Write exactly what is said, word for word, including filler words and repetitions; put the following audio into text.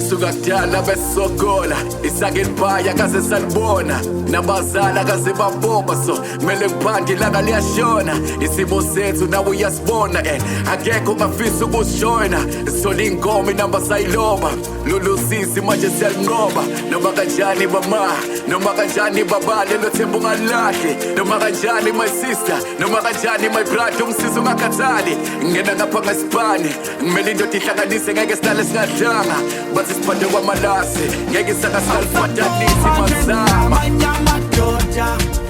suka kudala besisogola isake liphaya kaze salibona nabazala kaze baboba so kumele ngiphange ilanga liyashona isimo sethu nawe uyasibona and akekho ungafisa ukushoyina sithola ingoma inamba sayiloba lolu sisi manje siyalinqoba noma kanjani mama noma kanjani baba lelo themba ungalahli noma kanjani my sister noma kanjani my brother umsizo ungakhathali ngena ngapha ngesipani ngimele indoda ihlanganise ngeke sihlale singadlanga bathi siphathe kwamalasi ngeke saka salifata nithi mazama amanye amadoda